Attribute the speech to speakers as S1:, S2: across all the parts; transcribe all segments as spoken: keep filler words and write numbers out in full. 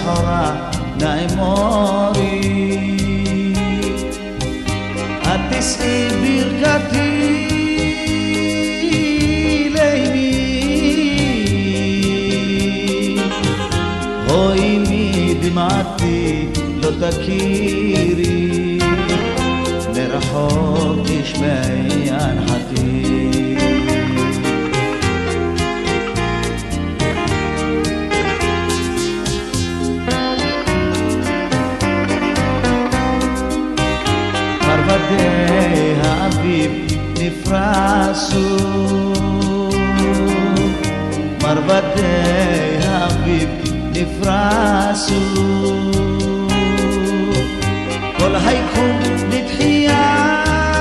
S1: סחורה נאמורי את תשאי ברכתי לעיני הוי מדמעתי לא תכירי מרחוק תשמעי אנחתי מרבדי האביב נפרסו מרבדי האביב נפרסו כל היקום לתחייה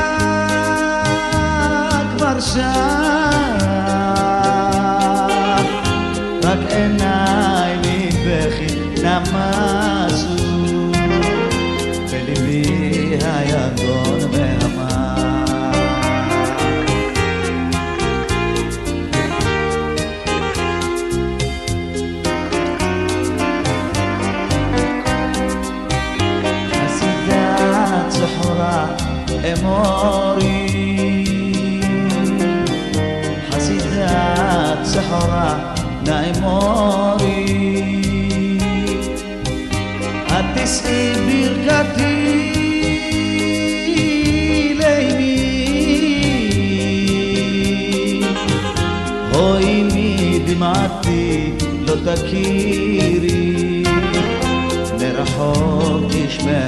S1: כבר שם רק עיניי מבכי נמסו בליבי היגון והמר חסידת סחורה אמורי חסידת סחורה נאמורי את תשאי ברכתי לעיני הוי מדמעתי לא תכירי מרחוק תשמעי